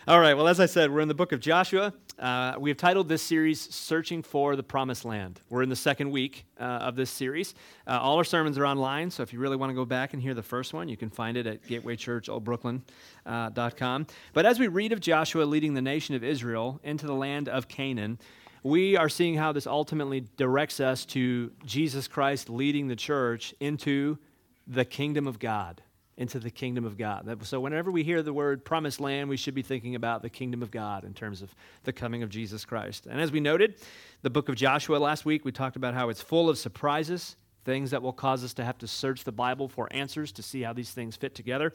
All right, well, as I said, we're in the book of Joshua. We have titled this series, Searching for the Promised Land. We're in the second week of this series. All our sermons are online, so if you really want to go back and hear the first one, you can find it at gatewaychurcholdbrooklyn.com. But as we read of Joshua leading the nation of Israel into the land of Canaan, we are seeing how this ultimately directs us to Jesus Christ leading the church into the kingdom of God. Into the kingdom of God. So whenever we hear the word promised land, we should be thinking about the kingdom of God in terms of the coming of Jesus Christ. And as we noted, the book of Joshua last week, we talked about how it's full of surprises, things that will cause us to have to search the Bible for answers to see how these things fit together.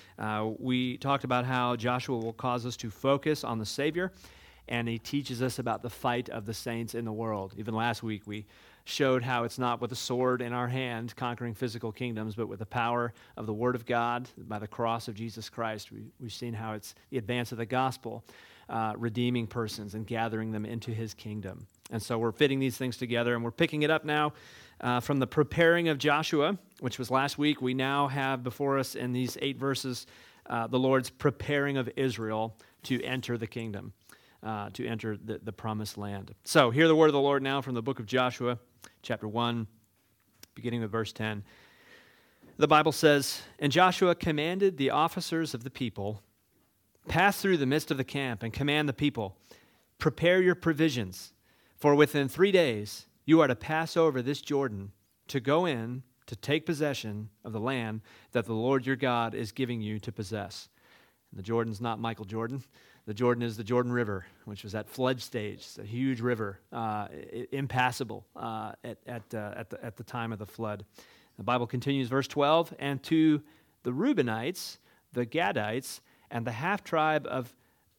We talked about how Joshua will cause us to focus on the Savior, and he teaches us about the fight of the saints in the world. Even last week, we showed how it's not with a sword in our hand conquering physical kingdoms, but with the power of the Word of God by the cross of Jesus Christ. We've seen how it's the advance of the gospel, redeeming persons and gathering them into his kingdom. And so we're fitting these things together, and we're picking it up now from the preparing of Joshua, which was last week. We now have before us in these 8 verses the Lord's preparing of Israel to enter the kingdom. To enter the promised land. So, hear the word of the Lord now from the book of Joshua, chapter 1, beginning with verse 10. The Bible says, "And Joshua commanded the officers of the people, pass through the midst of the camp and command the people, prepare your provisions, for within 3 days you are to pass over this Jordan to go in to take possession of the land that the Lord your God is giving you to possess." And the Jordan's not Michael Jordan. The Jordan is the Jordan River, which was at flood stage. It's a huge river, impassable at the time of the flood. The Bible continues, verse 12, "And to the Reubenites, the Gadites, and the half-tribe of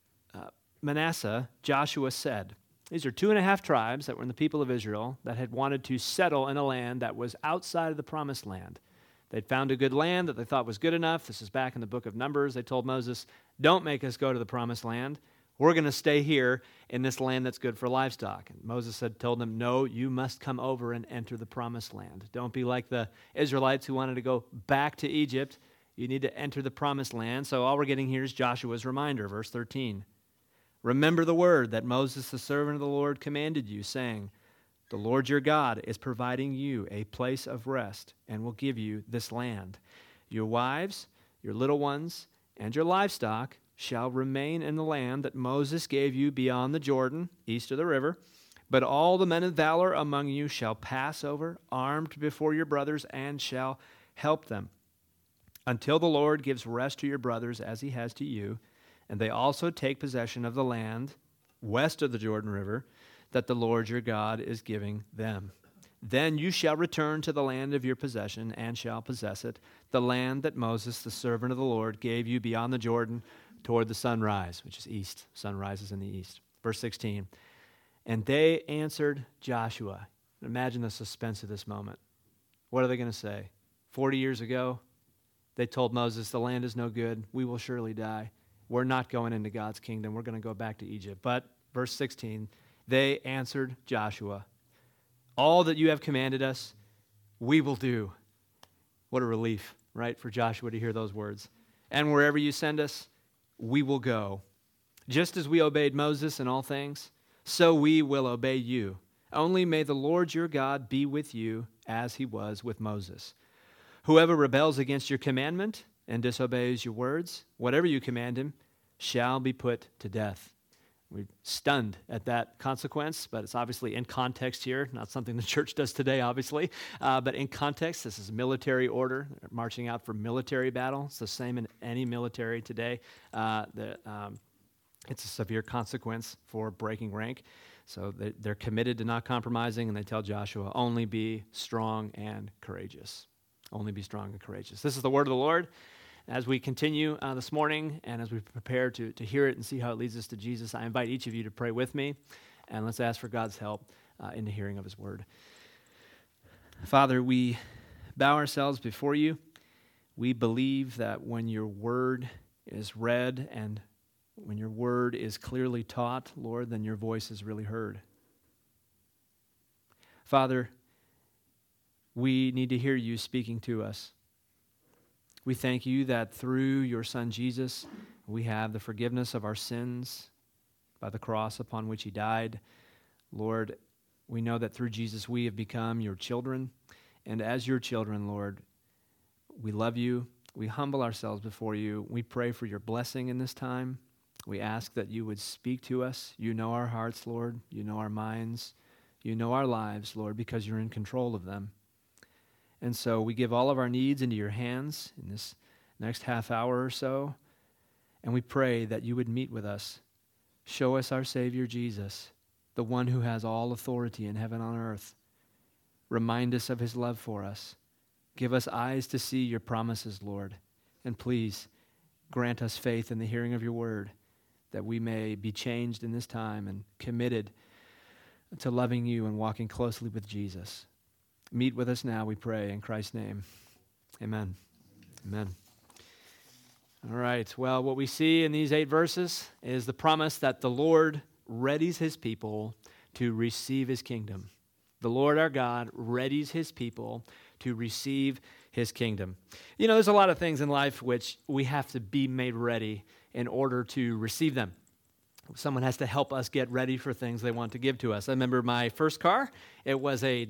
Manasseh, Joshua said," these are 2.5 tribes that were in the people of Israel that had wanted to settle in a land that was outside of the promised land. They'd found a good land that they thought was good enough. This is back in the book of Numbers. They told Moses, "Don't make us go to the promised land. We're going to stay here in this land that's good for livestock." And Moses told them, "No, you must come over and enter the promised land. Don't be like the Israelites who wanted to go back to Egypt. You need to enter the promised land." So all we're getting here is Joshua's reminder, verse 13. "Remember the word that Moses, the servant of the Lord, commanded you, saying, 'The Lord your God is providing you a place of rest and will give you this land. Your wives, your little ones, and your livestock shall remain in the land that Moses gave you beyond the Jordan, east of the river. But all the men of valor among you shall pass over, armed before your brothers, and shall help them, until the Lord gives rest to your brothers as he has to you, and they also take possession of the land west of the Jordan River, that the Lord your God is giving them. Then you shall return to the land of your possession and shall possess it, the land that Moses, the servant of the Lord, gave you beyond the Jordan toward the sunrise," which is east. Sun rises in the east. Verse 16, "And they answered Joshua." Imagine the suspense of this moment. What are they going to say? 40 years ago, they told Moses, "The land is no good. We will surely die. We're not going into God's kingdom. We're going to go back to Egypt." But verse 16, "They answered Joshua, 'All that you have commanded us, we will do.'" What a relief, right, for Joshua to hear those words. "And wherever you send us, we will go. Just as we obeyed Moses in all things, so we will obey you. Only may the Lord your God be with you as he was with Moses. Whoever rebels against your commandment and disobeys your words, whatever you command him, shall be put to death." We're stunned at that consequence, but it's obviously in context here, not something the church does today, obviously. But in context, this is military order. They're marching out for military battle. It's the same in any military today. It's a severe consequence for breaking rank. So they're committed to not compromising, and they tell Joshua, "Only be strong and courageous." Only be strong and courageous. This is the word of the Lord. As we continue this morning and as we prepare to hear it and see how it leads us to Jesus, I invite each of you to pray with me, and let's ask for God's help in the hearing of his word. Father, we bow ourselves before you. We believe that when your word is read and when your word is clearly taught, Lord, then your voice is really heard. Father, we need to hear you speaking to us. We thank you that through your Son Jesus, We have the forgiveness of our sins by the cross upon which he died. Lord, we know that through Jesus we have become your children. And as your children, Lord, we love you. We humble ourselves before you. We pray for your blessing in this time. We ask that you would speak to us. You know our hearts, Lord. You know our minds. You know our lives, Lord, because you're in control of them. And so we give all of our needs into your hands in this next half hour or so. And we pray that you would meet with us. Show us our Savior Jesus, the one who has all authority in heaven and on earth. Remind us of his love for us. Give us eyes to see your promises, Lord. And please grant us faith in the hearing of your word, that we may be changed in this time and committed to loving you and walking closely with Jesus. Meet with us now, we pray, in Christ's name. Amen. Amen. All right. Well, what we see in these 8 verses is the promise that the Lord readies his people to receive his kingdom. The Lord our God readies his people to receive his kingdom. You know, there's a lot of things in life which we have to be made ready in order to receive them. Someone has to help us get ready for things they want to give to us. I remember my first car. It was a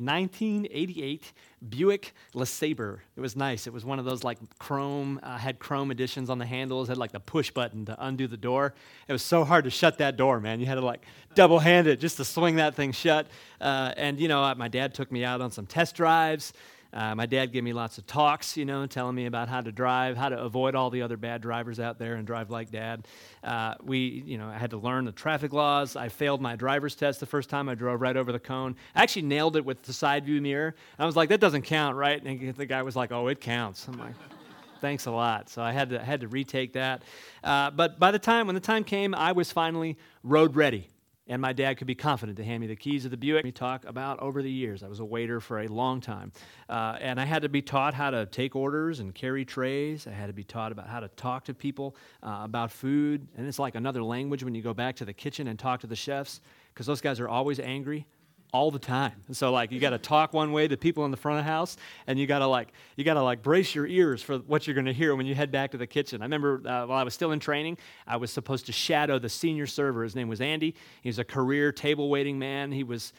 1988 Buick LeSabre. It was nice. It was one of those like chrome, had chrome additions on the handles, had like the push button to undo the door. It was so hard to shut that door, man. You had to like double-hand it just to swing that thing shut. And, you know, my dad took me out on some test drives. My dad gave me lots of talks, you know, telling me about how to drive, how to avoid all the other bad drivers out there and drive like Dad. I had to learn the traffic laws. I failed my driver's test the first time. I drove right over the cone. I actually nailed it with the side view mirror. I was like, that doesn't count, right? And the guy was like, oh, it counts. I'm like, thanks a lot. So I had to retake that. But when the time came, I was finally road ready. And my dad could be confident to hand me the keys of the Buick. We talk about over the years. I was a waiter for a long time. And I had to be taught how to take orders and carry trays. I had to be taught about how to talk to people about food. And it's like another language when you go back to the kitchen and talk to the chefs, because those guys are always angry all the time. And so like you got to talk one way to people in the front of the house, and you got to brace your ears for what you're going to hear when you head back to the kitchen. I remember while I was still in training, I was supposed to shadow the senior server. His name was Andy. He was a career table waiting man. He was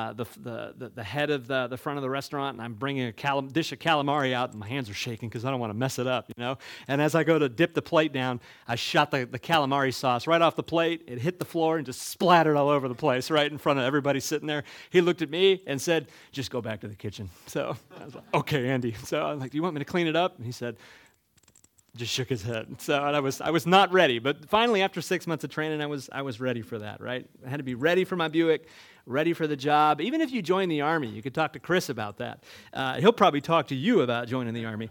the head of the front of the restaurant, and I'm bringing a dish of calamari out, and my hands are shaking because I don't want to mess it up, you know. And as I go to dip the plate down, I shot the calamari sauce right off the plate. It hit the floor and just splattered all over the place right in front of everybody sitting there. He looked at me and said, just go back to the kitchen. So I was like, okay, Andy. So I'm like, do you want me to clean it up? And he said, just shook his head. So and I was not ready. But finally, after 6 months of training, I was ready for that, right? I had to be ready for my Buick, ready for the job. Even if you join the Army, you could talk to Chris about that. He'll probably talk to you about joining the Army.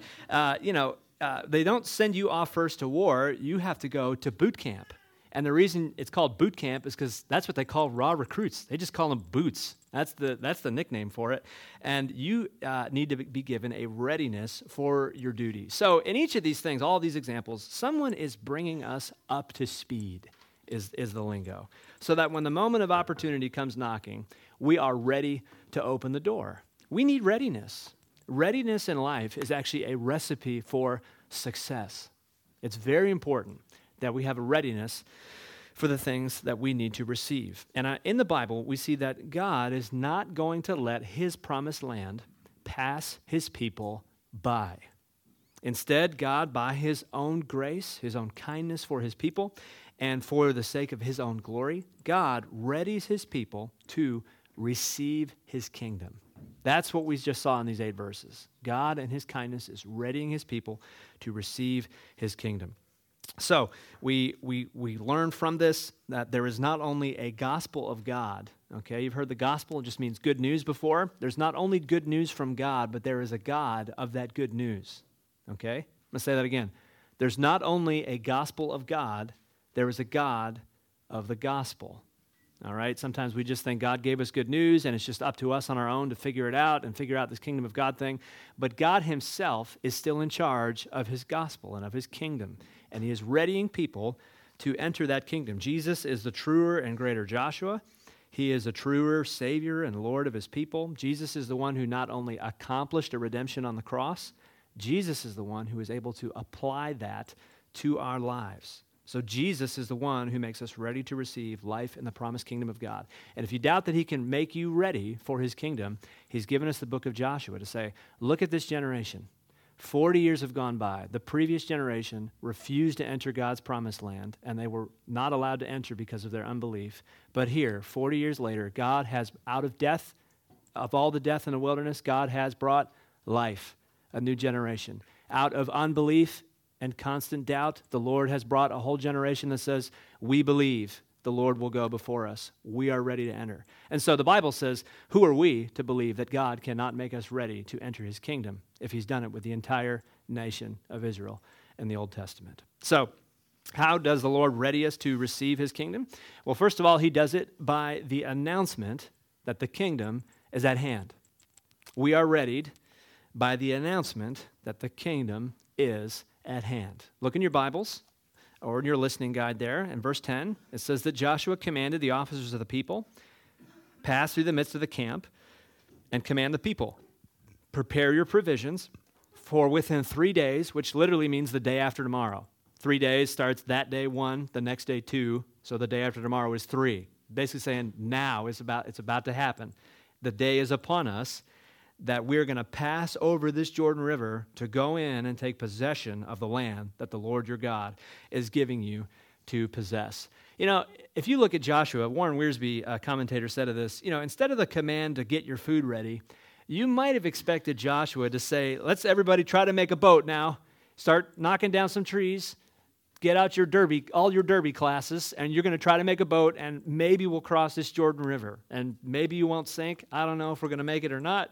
They don't send you off first to war. You have to go to boot camp. And the reason it's called boot camp is because that's what they call raw recruits. They just call them boots. That's the nickname for it. And you need to be given a readiness for your duty. So in each of these things, all of these examples, someone is bringing us up to speed is the lingo. So that when the moment of opportunity comes knocking, we are ready to open the door. We need readiness. Readiness in life is actually a recipe for success. It's very important that we have a readiness for the things that we need to receive. And in the Bible, we see that God is not going to let his promised land pass his people by. Instead, God, by his own grace, his own kindness for his people, and for the sake of his own glory, God readies his people to receive his kingdom. That's what we just saw in these 8 verses. God and his kindness is readying his people to receive his kingdom. So we learn from this that there is not only a gospel of God. Okay, you've heard the gospel, it just means good news before. There's not only good news from God, but there is a God of that good news. Okay, I'm going to say that again. There's not only a gospel of God, there is a God of the gospel. All right, sometimes we just think God gave us good news and it's just up to us on our own to figure it out and figure out this kingdom of God thing. But God himself is still in charge of his gospel and of his kingdom. And he is readying people to enter that kingdom. Jesus is the truer and greater Joshua. He is a truer Savior and Lord of his people. Jesus is the one who not only accomplished a redemption on the cross, Jesus is the one who is able to apply that to our lives. So Jesus is the one who makes us ready to receive life in the promised kingdom of God. And if you doubt that he can make you ready for his kingdom, he's given us the book of Joshua to say, look at this generation. 40 years have gone by. The previous generation refused to enter God's promised land, and they were not allowed to enter because of their unbelief. But here, 40 years later, God has, out of death, of all the death in the wilderness, God has brought life, a new generation. Out of unbelief and constant doubt, the Lord has brought a whole generation that says, we believe the Lord will go before us. We are ready to enter. And so the Bible says, who are we to believe that God cannot make us ready to enter his kingdom if he's done it with the entire nation of Israel in the Old Testament? So how does the Lord ready us to receive his kingdom? Well, first of all, he does it by the announcement that the kingdom is at hand. We are readied by the announcement that the kingdom is at hand. Look in your Bibles or in your listening guide there. In verse 10, it says that Joshua commanded the officers of the people, pass through the midst of the camp and command the people, prepare your provisions for within 3 days, which literally means the day after tomorrow. 3 days starts that day 1, the next day 2, so the day after tomorrow is 3. Basically saying now it's about to happen. The day is upon us that we're going to pass over this Jordan River to go in and take possession of the land that the Lord your God is giving you to possess. You know, if you look at Joshua, Warren Wiersbe, a commentator, said of this, you know, instead of the command to get your food ready, you might have expected Joshua to say, let's everybody try to make a boat now, start knocking down some trees, get out your derby, all your derby classes, and you're going to try to make a boat, and maybe we'll cross this Jordan River, and maybe you won't sink. I don't know if we're going to make it or not.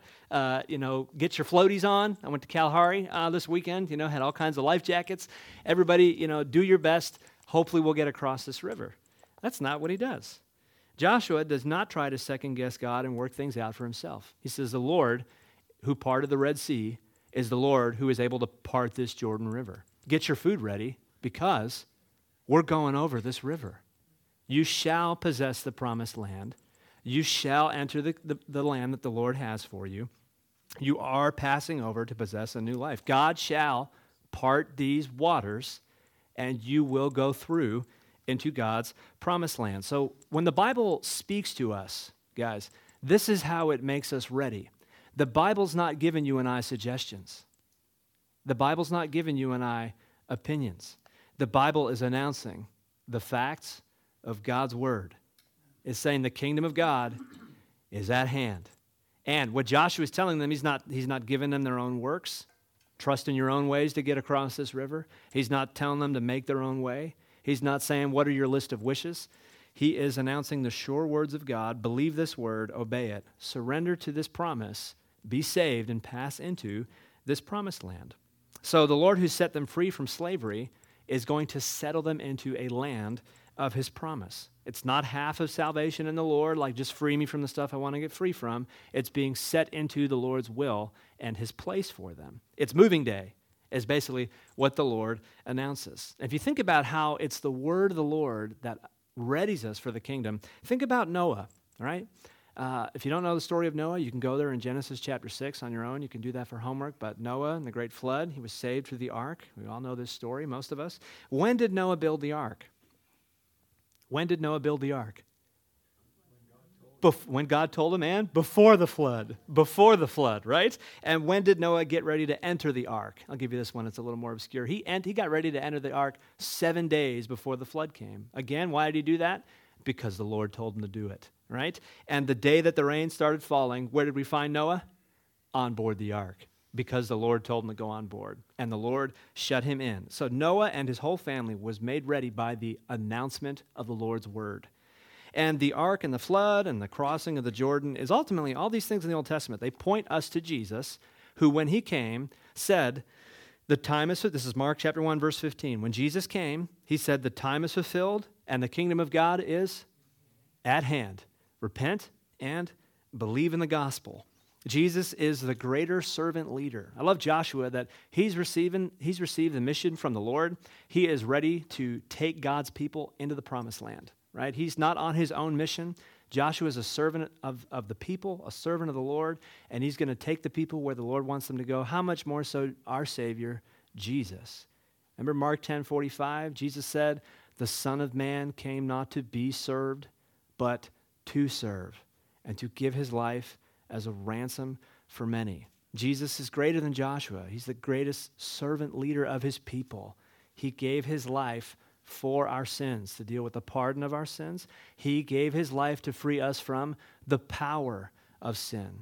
Get your floaties on. I went to Kalahari this weekend, had all kinds of life jackets. Everybody, do your best. Hopefully we'll get across this river. That's not what he does. Joshua does not try to second-guess God and work things out for himself. He says the Lord who parted the Red Sea is the Lord who is able to part this Jordan River. Get your food ready, because we're going over this river. You shall possess the promised land. You shall enter the land that the Lord has for you. You are passing over to possess a new life. God shall part these waters, and you will go through into God's promised land. So when the Bible speaks to us, guys, this is how it makes us ready. The Bible's not giving you and I suggestions. The Bible's not giving you and I opinions. The Bible is announcing the facts of God's word. It's saying the kingdom of God is at hand. And what Joshua is telling them, he's not giving them their own works. Trust in your own ways to get across this river. He's not telling them to make their own way. He's not saying, what are your list of wishes? He is announcing the sure words of God. Believe this word, obey it. Surrender to this promise, be saved, and pass into this promised land. So the Lord who set them free from slavery is going to settle them into a land of his promise. It's not half of salvation in the Lord, like just free me from the stuff I want to get free from. It's being set into the Lord's will and his place for them. It's moving day is basically what the Lord announces. If you think about how it's the word of the Lord that readies us for the kingdom, think about Noah, all right? If you don't know the story of Noah, you can go there in Genesis chapter 6 on your own. You can do that for homework. But Noah and the great flood, he was saved through the ark. We all know this story, most of us. When did Noah build the ark? When did Noah build the ark? When God told him, and before the flood. Before the flood, right? And when did Noah get ready to enter the ark? I'll give you this one. It's a little more obscure. He got ready to enter the ark 7 days before the flood came. Again, why did he do that? Because the Lord told him to do it. Right? And the day that the rain started falling, where did we find Noah? On board the ark, because the Lord told him to go on board, and the Lord shut him in. So Noah and his whole family was made ready by the announcement of the Lord's word. And the ark and the flood and the crossing of the Jordan is ultimately, all these things in the Old Testament, they point us to Jesus, who when he came said, the time is, this is Mark chapter 1, verse 15. When Jesus came, he said, the time is fulfilled and the kingdom of God is at hand. Repent and believe in the gospel. Jesus is the greater servant leader. I love Joshua that he's received the mission from the Lord. He is ready to take God's people into the promised land, right? He's not on his own mission. Joshua is a servant of the people, a servant of the Lord, and he's going to take the people where the Lord wants them to go. How much more so our Savior, Jesus? Remember Mark 10:45? Jesus said, The Son of Man came not to be served, but to serve, and to give his life as a ransom for many. Jesus is greater than Joshua. He's the greatest servant leader of his people. He gave his life for our sins, to deal with the pardon of our sins. He gave his life to free us from the power of sin,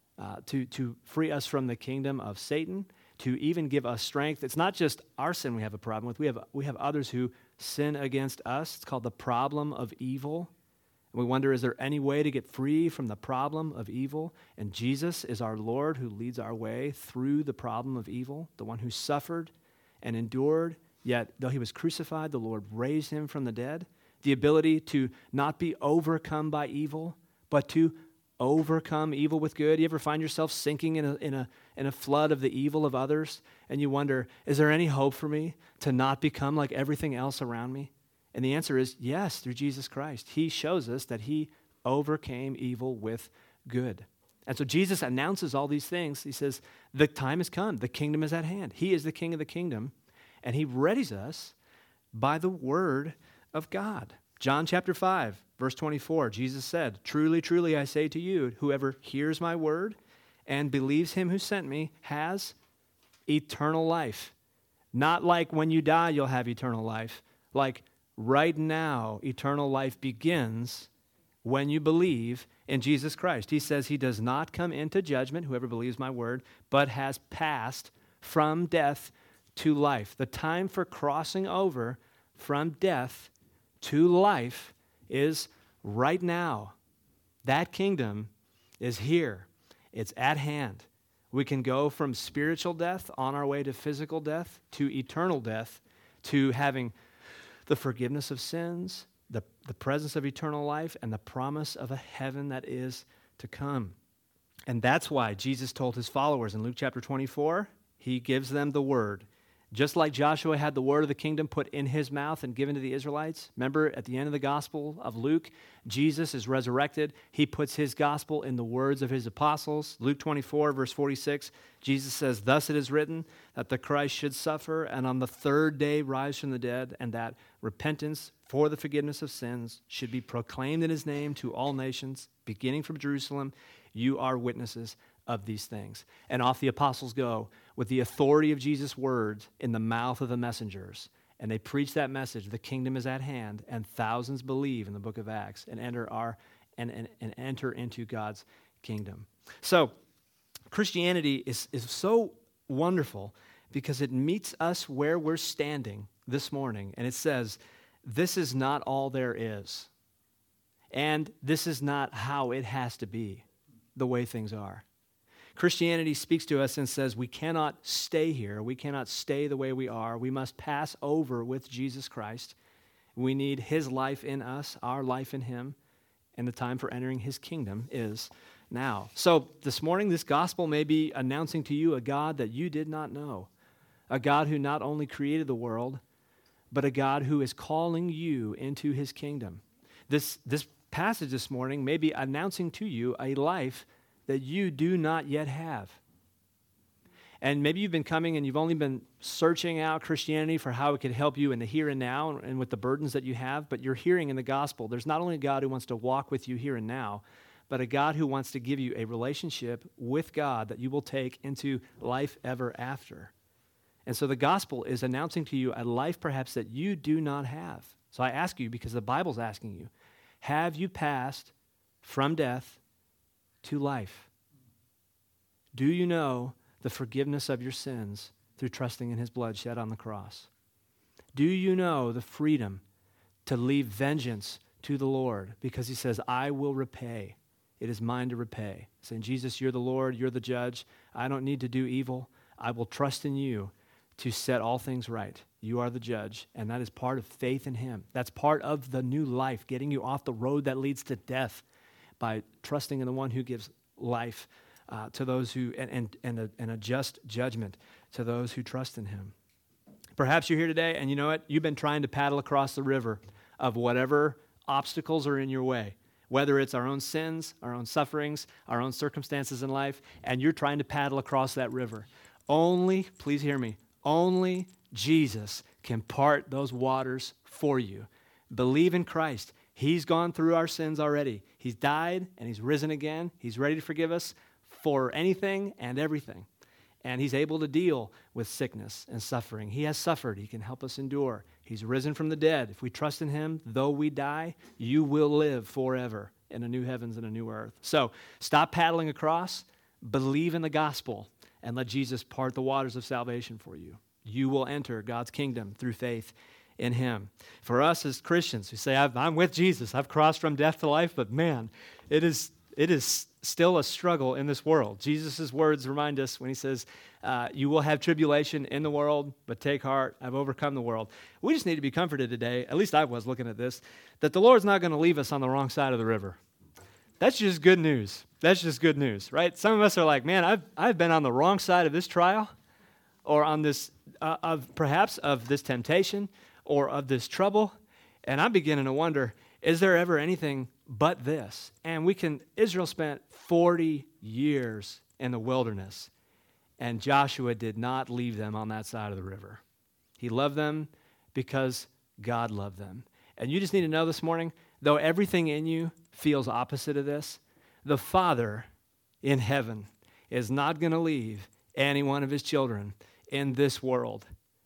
to free us from the kingdom of Satan, to even give us strength. It's not just our sin we have a problem with. We have others who sin against us. It's called the problem of evil. And we wonder, is there any way to get free from the problem of evil? And Jesus is our Lord who leads our way through the problem of evil, the one who suffered and endured, yet though he was crucified, the Lord raised him from the dead. The ability to not be overcome by evil, but to overcome evil with good. You ever find yourself sinking in a flood of the evil of others, and you wonder, is there any hope for me to not become like everything else around me? And the answer is yes, through Jesus Christ. He shows us that he overcame evil with good. And so Jesus announces all these things. He says, the time has come. The kingdom is at hand. He is the king of the kingdom. And he readies us by the word of God. John chapter 5, verse 24, Jesus said, truly, truly, I say to you, whoever hears my word and believes him who sent me has eternal life. Not like when you die, you'll have eternal life. Like right now, eternal life begins when you believe in Jesus Christ. He says he does not come into judgment, whoever believes my word, but has passed from death to life. The time for crossing over from death to life is right now. That kingdom is here. It's at hand. We can go from spiritual death on our way to physical death, to eternal death, to having the forgiveness of sins, the presence of eternal life, and the promise of a heaven that is to come. And that's why Jesus told his followers in Luke chapter 24, he gives them the word. Just like Joshua had the word of the kingdom put in his mouth and given to the Israelites. Remember, at the end of the gospel of Luke, Jesus is resurrected. He puts his gospel in the words of his apostles. Luke 24, verse 46, Jesus says, thus it is written that the Christ should suffer and on the third day rise from the dead, and that repentance for the forgiveness of sins should be proclaimed in his name to all nations, beginning from Jerusalem. You are witnesses of these things. And off the apostles go with the authority of Jesus' words in the mouth of the messengers. And they preach that message, the kingdom is at hand, and thousands believe in the book of Acts and enter into God's kingdom. So Christianity is so wonderful because it meets us where we're standing this morning. And it says, this is not all there is. And this is not how it has to be, the way things are. Christianity speaks to us and says we cannot stay here. We cannot stay the way we are. We must pass over with Jesus Christ. We need his life in us, our life in him, and the time for entering his kingdom is now. So this morning, this gospel may be announcing to you a God that you did not know, a God who not only created the world, but a God who is calling you into his kingdom. This passage this morning may be announcing to you a life that you do not yet have. And maybe you've been coming and you've only been searching out Christianity for how it could help you in the here and now and with the burdens that you have, but you're hearing in the gospel, there's not only a God who wants to walk with you here and now, but a God who wants to give you a relationship with God that you will take into life ever after. And so the gospel is announcing to you a life perhaps that you do not have. So I ask you, because the Bible's asking you, have you passed from death to life? Do you know the forgiveness of your sins through trusting in his blood shed on the cross? Do you know the freedom to leave vengeance to the Lord because he says, I will repay. It is mine to repay. Saying, Jesus, you're the Lord, you're the judge. I don't need to do evil. I will trust in you to set all things right. You are the judge, and that is part of faith in him. That's part of the new life, getting you off the road that leads to death by trusting in the one who gives life to those who, and a just judgment to those who trust in him. Perhaps you're here today, and you know what? You've been trying to paddle across the river of whatever obstacles are in your way, whether it's our own sins, our own sufferings, our own circumstances in life, and you're trying to paddle across that river. Only, please hear me, only Jesus can part those waters for you. Believe in Christ. He's gone through our sins already. He's died and he's risen again. He's ready to forgive us for anything and everything. And he's able to deal with sickness and suffering. He has suffered. He can help us endure. He's risen from the dead. If we trust in him, though we die, you will live forever in a new heavens and a new earth. So stop paddling across, believe in the gospel, and let Jesus part the waters of salvation for you. You will enter God's kingdom through faith in him. For us as Christians, we say, I'm with Jesus. I've crossed from death to life, but man, it is still a struggle in this world. Jesus' words remind us when he says, you will have tribulation in the world, but take heart, I've overcome the world. We just need to be comforted today, at least I was looking at this, that the Lord's not going to leave us on the wrong side of the river. That's just good news. That's just good news, right? Some of us are like, man, I've been on the wrong side of this trial, or on this, perhaps of this temptation, or of this trouble, and I'm beginning to wonder, is there ever anything but this? And Israel spent 40 years in the wilderness, and Joshua did not leave them on that side of the river. He loved them because God loved them. And you just need to know this morning, though everything in you feels opposite of this, the Father in heaven is not going to leave any one of his children in this world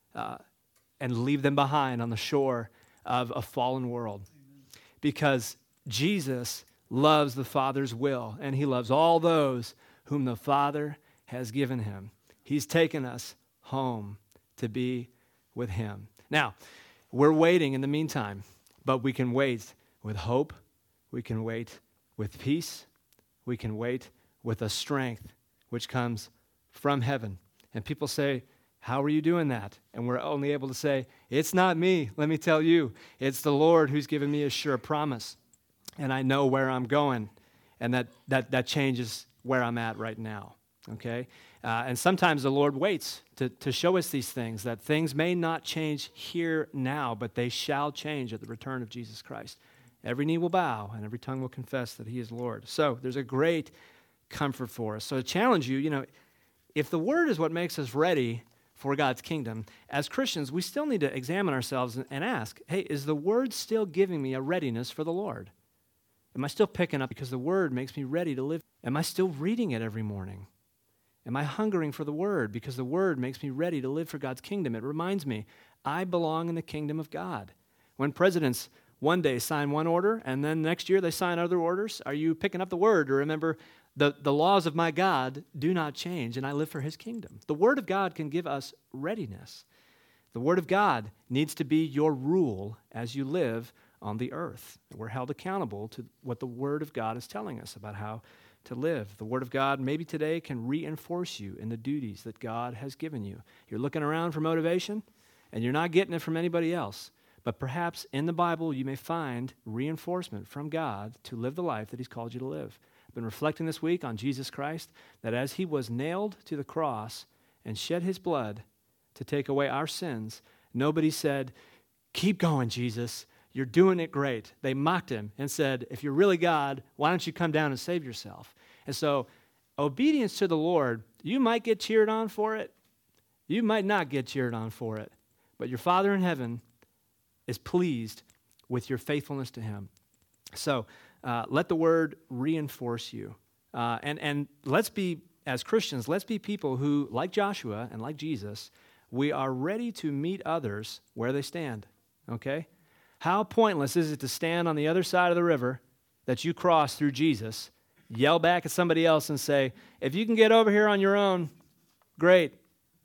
and leave them behind on the shore of a fallen world. Because Jesus loves the Father's will, and he loves all those whom the Father has given him. He's taken us home to be with him. Now, we're waiting in the meantime, but we can wait with hope. We can wait with peace. We can wait with a strength which comes from heaven. And people say, how are you doing that? And we're only able to say, it's not me, let me tell you. It's the Lord who's given me a sure promise. And I know where I'm going. And that changes where I'm at right now. Okay? And sometimes the Lord waits to show us these things, that things may not change here now, but they shall change at the return of Jesus Christ. Every knee will bow and every tongue will confess that he is Lord. So there's a great comfort for us. So to challenge you, if the Word is what makes us ready for God's kingdom, as Christians, we still need to examine ourselves and ask, hey, is the Word still giving me a readiness for the Lord? Am I still picking up because the Word makes me ready to live? Am I still reading it every morning? Am I hungering for the Word because the Word makes me ready to live for God's kingdom? It reminds me, I belong in the kingdom of God. When presidents one day sign one order and then next year they sign other orders, are you picking up the Word to remember the laws of my God do not change and I live for his kingdom? The Word of God can give us readiness. The Word of God needs to be your rule as you live on the earth. We're held accountable to what the Word of God is telling us about how to live. The Word of God maybe today can reinforce you in the duties that God has given you. You're looking around for motivation and you're not getting it from anybody else. But perhaps in the Bible you may find reinforcement from God to live the life that he's called you to live. I've been reflecting this week on Jesus Christ, that as he was nailed to the cross and shed his blood to take away our sins, nobody said, keep going, Jesus. You're doing it great. They mocked him and said, if you're really God, why don't you come down and save yourself? And so obedience to the Lord, you might get cheered on for it. You might not get cheered on for it. But your Father in heaven is pleased with your faithfulness to him. So let the Word reinforce you. And let's be, as Christians, let's be people who, like Joshua and like Jesus, we are ready to meet others where they stand. Okay? How pointless is it to stand on the other side of the river that you cross through Jesus, yell back at somebody else and say, if you can get over here on your own, great.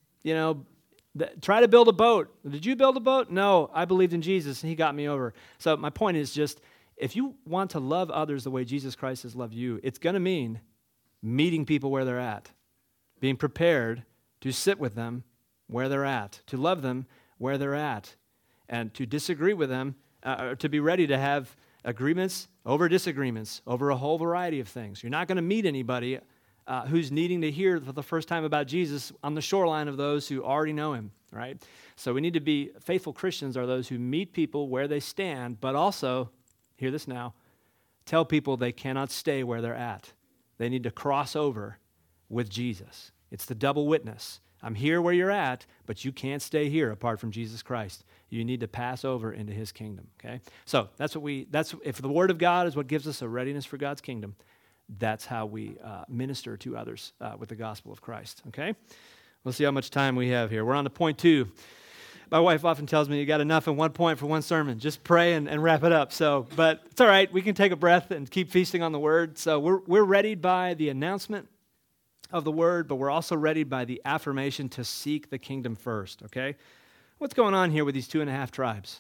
Try to build a boat. Did you build a boat? No, I believed in Jesus and he got me over. So my point is just, if you want to love others the way Jesus Christ has loved you, it's going to mean meeting people where they're at, being prepared to sit with them where they're at, to love them where they're at, and to disagree with them, or to be ready to have agreements over disagreements over a whole variety of things. You're not going to meet anybody who's needing to hear for the first time about Jesus on the shoreline of those who already know him, right? So we need to be faithful Christians are those who meet people where they stand, but also, hear this now, tell people they cannot stay where they're at. They need to cross over with Jesus. It's the double witness. I'm here where you're at, but you can't stay here apart from Jesus Christ. You need to pass over into his kingdom, okay? So if the word of God is what gives us a readiness for God's kingdom, that's how we minister to others with the gospel of Christ, okay? We'll see how much time we have here. We're on to point 2. My wife often tells me you got enough in one point for one sermon. Just pray and wrap it up. But it's all right. We can take a breath and keep feasting on the word. So we're readied by the announcement of the word, but we're also readied by the affirmation to seek the kingdom first, okay? What's going on here with these 2.5 tribes?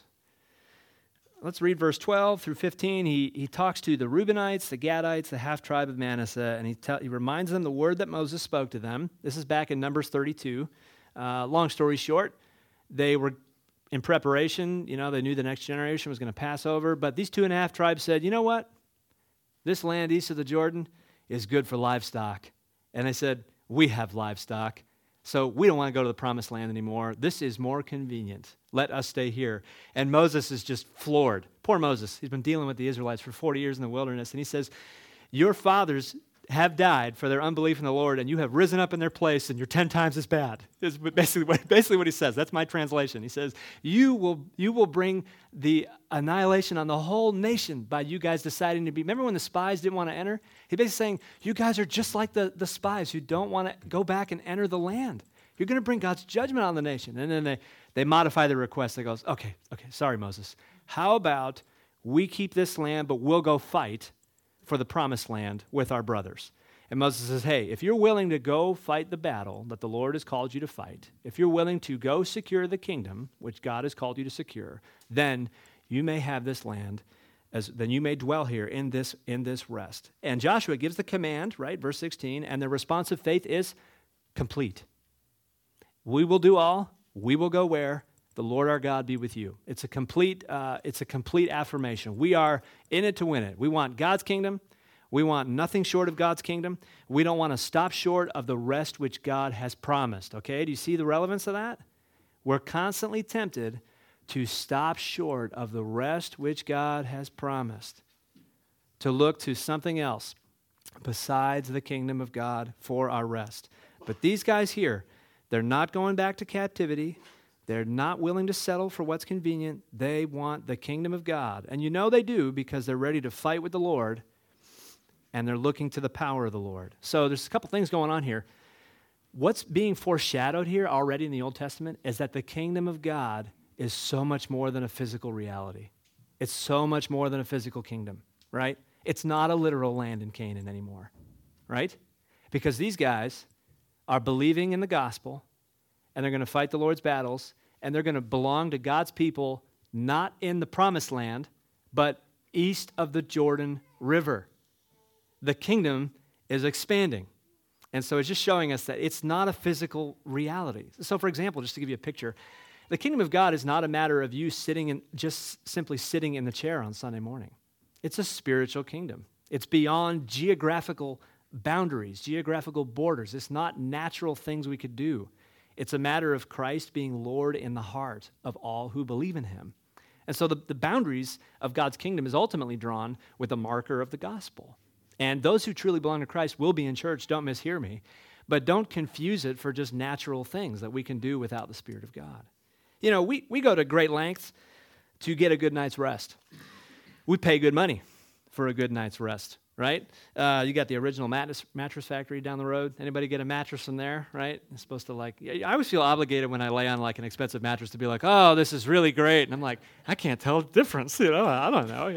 Let's read verse 12 through 15. He talks to the Reubenites, the Gadites, the half-tribe of Manasseh, and he reminds them the word that Moses spoke to them. This is back in Numbers 32. Long story short, they were in preparation. They knew the next generation was going to pass over, but these 2.5 tribes said, you know what? This land east of the Jordan is good for livestock. And they said, we have livestock, so we don't want to go to the promised land anymore. This is more convenient. Let us stay here. And Moses is just floored. Poor Moses. He's been dealing with the Israelites for 40 years in the wilderness. And he says, your fathers have died for their unbelief in the Lord, and you have risen up in their place, and you're 10 times as bad. Is basically what he says. That's my translation. He says, you will bring the annihilation on the whole nation by you guys deciding to be. Remember when the spies didn't want to enter? He's basically saying, you guys are just like the spies who don't want to go back and enter the land. You're going to bring God's judgment on the nation. And then they modify their request. They goes, okay, sorry, Moses. How about we keep this land, but we'll go fight for the promised land with our brothers. And Moses says, hey, if you're willing to go fight the battle that the Lord has called you to fight, if you're willing to go secure the kingdom, which God has called you to secure, then you may have this land, then you may dwell here in this rest. And Joshua gives the command, right, verse 16, and the response of faith is complete. We will do all, we will go where? The Lord our God be with you. It's a complete affirmation. We are in it to win it. We want God's kingdom. We want nothing short of God's kingdom. We don't want to stop short of the rest which God has promised. Okay, do you see the relevance of that? We're constantly tempted to stop short of the rest which God has promised, to look to something else besides the kingdom of God for our rest. But these guys here, they're not going back to captivity. They're not willing to settle for what's convenient. They want the kingdom of God. And you know they do because they're ready to fight with the Lord, and they're looking to the power of the Lord. So there's a couple things going on here. What's being foreshadowed here already in the Old Testament is that the kingdom of God is so much more than a physical reality. It's so much more than a physical kingdom, right? It's not a literal land in Canaan anymore, right? Because these guys are believing in the gospel, and they're going to fight the Lord's battles, and they're going to belong to God's people, not in the promised land, but east of the Jordan River. The kingdom is expanding. And so it's just showing us that it's not a physical reality. So for example, just to give you a picture, the kingdom of God is not a matter of you just simply sitting in the chair on Sunday morning. It's a spiritual kingdom. It's beyond geographical boundaries, geographical borders. It's not natural things we could do. It's a matter of Christ being Lord in the heart of all who believe in him. And so the boundaries of God's kingdom is ultimately drawn with the marker of the gospel. And those who truly belong to Christ will be in church, don't mishear me, but don't confuse it for just natural things that we can do without the Spirit of God. You know, we go to great lengths to get a good night's rest. We pay good money for a good night's rest, right? You got the original mattress factory down the road. Anybody get a mattress from there, right? It's supposed to I always feel obligated when I lay on like an expensive mattress to be like, oh, this is really great. And I'm like, I can't tell the difference, I don't know,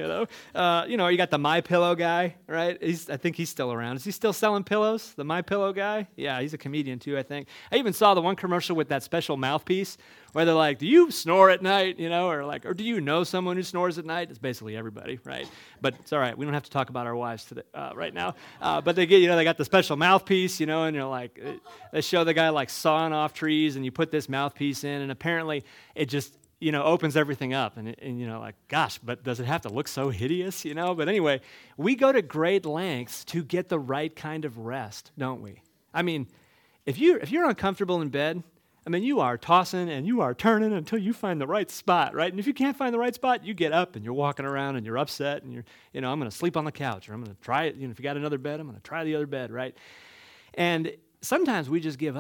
you got the MyPillow guy, right? I think he's still around. Is he still selling pillows, the MyPillow guy? Yeah, he's a comedian too, I think. I even saw the one commercial with that special mouthpiece where they're like, do you snore at night, or do you know someone who snores at night? It's basically everybody, right? But it's all right. We don't have to talk about our wives today, right now. But they got the special mouthpiece, and you're like, they show the guy like sawing off trees, and you put this mouthpiece in, and apparently it just, opens everything up. And like, gosh, but does it have to look so hideous, But anyway, we go to great lengths to get the right kind of rest, don't we? I mean, if you're uncomfortable in bed, you are tossing and you are turning until you find the right spot, right? And if you can't find the right spot, you get up and you're walking around and you're upset and I'm going to sleep on the couch, or I'm going to try it. If you got another bed, I'm going to try the other bed, right? And sometimes we just give up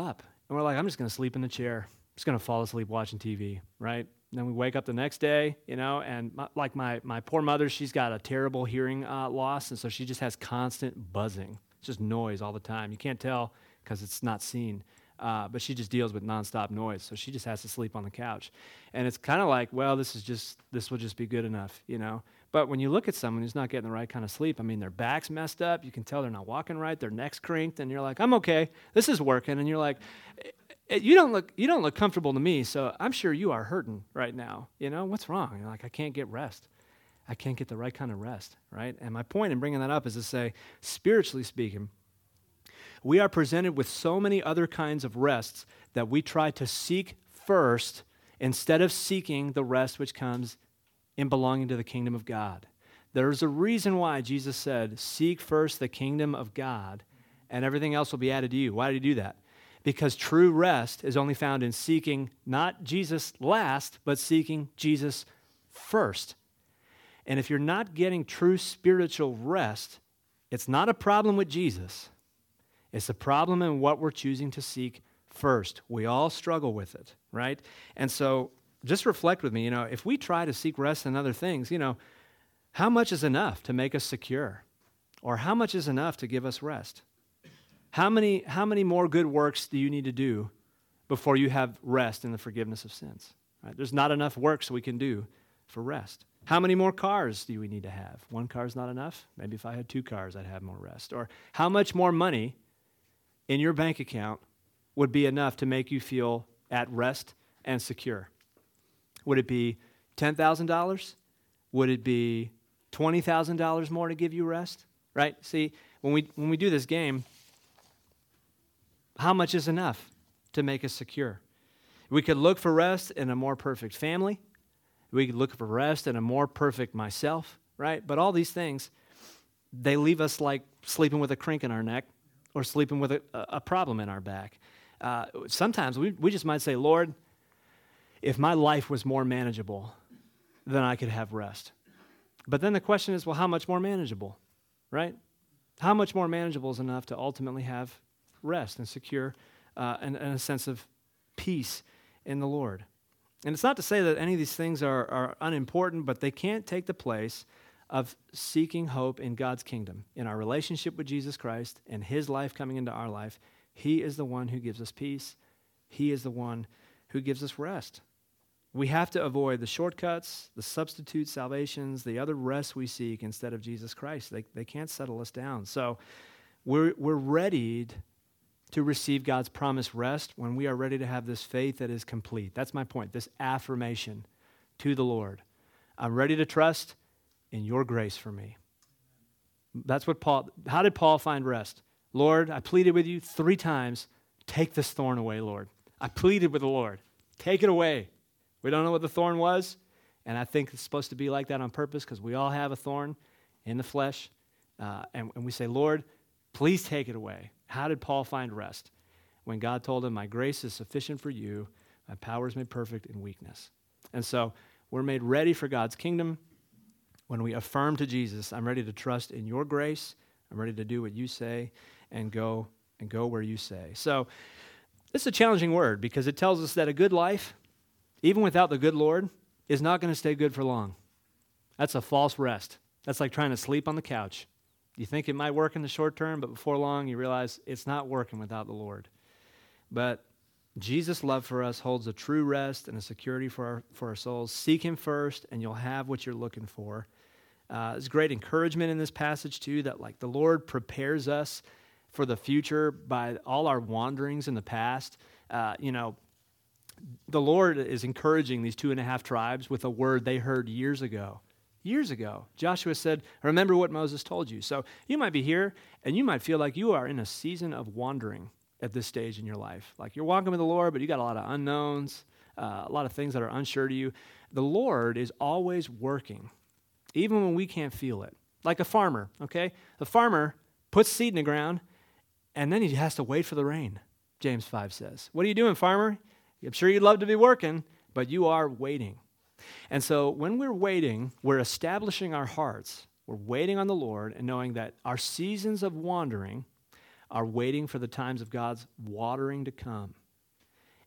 And we're like, I'm just going to sleep in the chair. I'm just going to fall asleep watching TV, right? And then we wake up the next day, and my poor mother, she's got a terrible hearing loss, and so she just has constant buzzing. It's just noise all the time. You can't tell because it's not seen, but she just deals with nonstop noise, so she just has to sleep on the couch. And it's kind of like, well, this will just be good enough, But when you look at someone who's not getting the right kind of sleep, I mean, their back's messed up. You can tell they're not walking right. Their neck's crinked, and you're like, I'm okay. This is working. And you're like, you don't look comfortable to me, so I'm sure you are hurting right now. What's wrong? You're like, I can't get rest. I can't get the right kind of rest, right? And my point in bringing that up is to say, spiritually speaking, we are presented with so many other kinds of rests that we try to seek first instead of seeking the rest which comes in belonging to the kingdom of God. There's a reason why Jesus said, seek first the kingdom of God, and everything else will be added to you. Why did he do that? Because true rest is only found in seeking not Jesus last, but seeking Jesus first. And if you're not getting true spiritual rest, it's not a problem with Jesus. It's a problem in what we're choosing to seek first. We all struggle with it, right? And so just reflect with me, if we try to seek rest in other things, how much is enough to make us secure? Or how much is enough to give us rest? How many more good works do you need to do before you have rest in the forgiveness of sins? Right? There's not enough works we can do for rest. How many more cars do we need to have? One car's not enough. Maybe if I had 2 cars, I'd have more rest. Or how much more money in your bank account would be enough to make you feel at rest and secure? Would it be $10,000? Would it be $20,000 more to give you rest? Right? See, when we do this game, how much is enough to make us secure? We could look for rest in a more perfect family. We could look for rest in a more perfect myself, right? But all these things, they leave us like sleeping with a crink in our neck or sleeping with a problem in our back. Sometimes we just might say, Lord, if my life was more manageable, then I could have rest. But then the question is, well, how much more manageable, right? How much more manageable is enough to ultimately have rest and secure and a sense of peace in the Lord? And it's not to say that any of these things are unimportant, but they can't take the place of seeking hope in God's kingdom, in our relationship with Jesus Christ and his life coming into our life. He is the one who gives us peace. He is the one who gives us rest. We have to avoid the shortcuts, the substitute salvations, the other rests we seek instead of Jesus Christ. They can't settle us down. So we're ready to receive God's promised rest when we are ready to have this faith that is complete. That's my point, this affirmation to the Lord. I'm ready to trust in your grace for me. That's what how did Paul find rest? Lord, I pleaded with you 3 times, take this thorn away, Lord. I pleaded with the Lord, take it away. We don't know what the thorn was, and I think it's supposed to be like that on purpose because we all have a thorn in the flesh, and we say, Lord, please take it away. How did Paul find rest? When God told him, my grace is sufficient for you, my power is made perfect in weakness. And so we're made ready for God's kingdom when we affirm to Jesus, I'm ready to trust in your grace, I'm ready to do what you say, and go where you say. So this is a challenging word because it tells us that a good life, even without the good Lord, is not going to stay good for long. That's a false rest. That's like trying to sleep on the couch. You think it might work in the short term, but before long you realize it's not working without the Lord. But Jesus' love for us holds a true rest and a security for our souls. Seek him first, and you'll have what you're looking for. There's great encouragement in this passage, too, that like the Lord prepares us for the future by all our wanderings in the past. The Lord is encouraging these 2.5 tribes with a word they heard years ago. Years ago, Joshua said, remember what Moses told you. So you might be here, and you might feel like you are in a season of wandering at this stage in your life. Like you're walking with the Lord, but you got a lot of unknowns, a lot of things that are unsure to you. The Lord is always working, even when we can't feel it. Like a farmer, okay? The farmer puts seed in the ground, and then he has to wait for the rain, James 5 says. What are you doing, farmer? I'm sure you'd love to be working, but you are waiting. And so when we're waiting, we're establishing our hearts. We're waiting on the Lord and knowing that our seasons of wandering are waiting for the times of God's watering to come.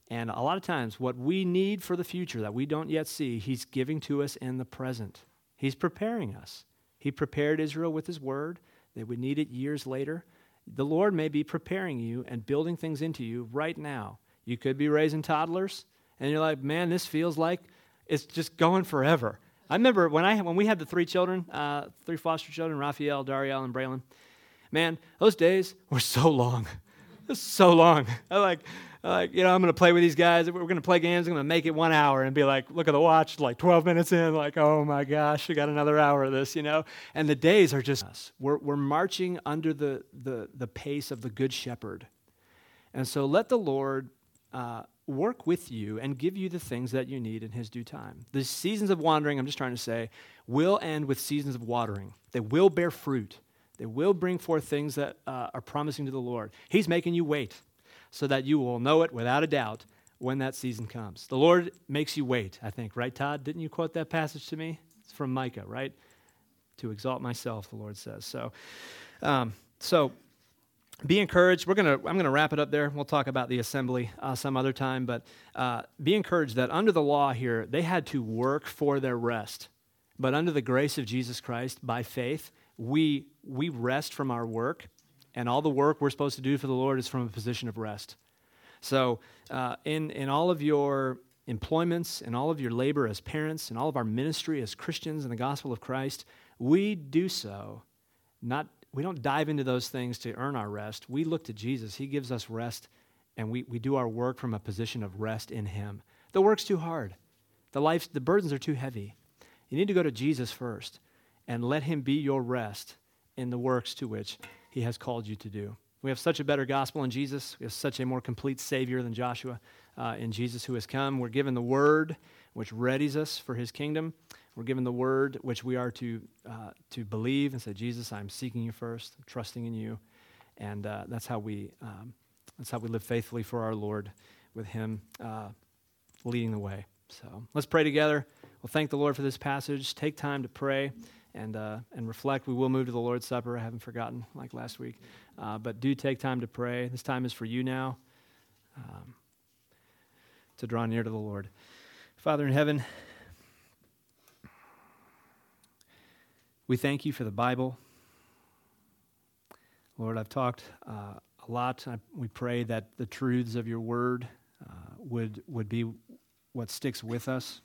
And a lot of times, what we need for the future that we don't yet see, he's giving to us in the present. He's preparing us. He prepared Israel with his word. They would need it years later. The Lord may be preparing you and building things into you right now. You could be raising toddlers, and you're like, man, this feels like it's just going forever. I remember when we had the three children, three foster children, Raphael, Dariel, and Braylon. Man, those days were so long. It was so long. I'm like, I'm going to play with these guys. We're going to play games. I'm going to make it 1 hour and be like, look at the watch, like 12 minutes in, like, oh my gosh, we got another hour of this, And the days are just us. We're marching under the pace of the Good Shepherd. And so let the Lord work with you and give you the things that you need in his due time. The seasons of wandering, I'm just trying to say, will end with seasons of watering. They will bear fruit. They will bring forth things that are promising to the Lord. He's making you wait so that you will know it without a doubt when that season comes. The Lord makes you wait, I think. Right, Todd? Didn't you quote that passage to me? It's from Micah, right? To exalt myself, the Lord says. So be encouraged. I'm going to wrap it up there. We'll talk about the assembly some other time. But be encouraged that under the law here, they had to work for their rest. But under the grace of Jesus Christ, by faith, we rest from our work, and all the work we're supposed to do for the Lord is from a position of rest. So in all of your employments, in all of your labor as parents, in all of our ministry as Christians in the gospel of Christ, we do so. We don't dive into those things to earn our rest. We look to Jesus. He gives us rest, and we do our work from a position of rest in him. The work's too hard. The burdens are too heavy. You need to go to Jesus first and let him be your rest in the works to which he has called you to do. We have such a better gospel in Jesus. We have such a more complete Savior than Joshua in Jesus who has come. We're given the word which readies us for his kingdom. We're given the word which we are to believe and say, Jesus, I'm seeking you first. I'm trusting in you. And that's how we live faithfully for our Lord with him leading the way. So let's pray together. We'll thank the Lord for this passage. Take time to pray and reflect. We will move to the Lord's Supper. I haven't forgotten like last week. But do take time to pray. This time is for you now to draw near to the Lord. Father in heaven, we thank you for the Bible. Lord, I've talked a lot. We pray that the truths of your word would be what sticks with us.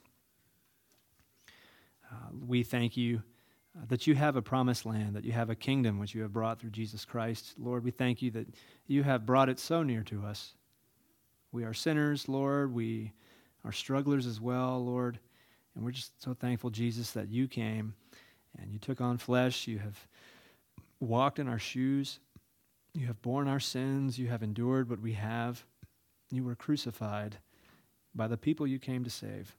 We thank you that you have a promised land, that you have a kingdom which you have brought through Jesus Christ. Lord, we thank you that you have brought it so near to us. We are sinners, Lord. We are strugglers as well, Lord. And we're just so thankful, Jesus, that you came and you took on flesh. You have walked in our shoes. You have borne our sins. You have endured what we have. You were crucified by the people you came to save.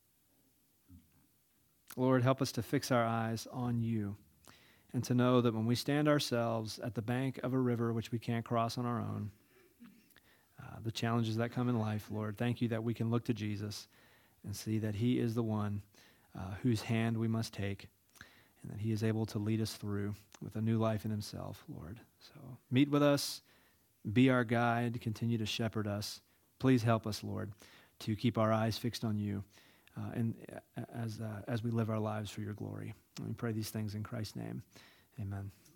Lord, help us to fix our eyes on you and to know that when we stand ourselves at the bank of a river which we can't cross on our own, the challenges that come in life, Lord, thank you that we can look to Jesus and see that he is the one whose hand we must take and that he is able to lead us through with a new life in himself, Lord. So meet with us, be our guide, continue to shepherd us. Please help us, Lord, to keep our eyes fixed on you. And as we live our lives for your glory. We pray these things in Christ's name. Amen.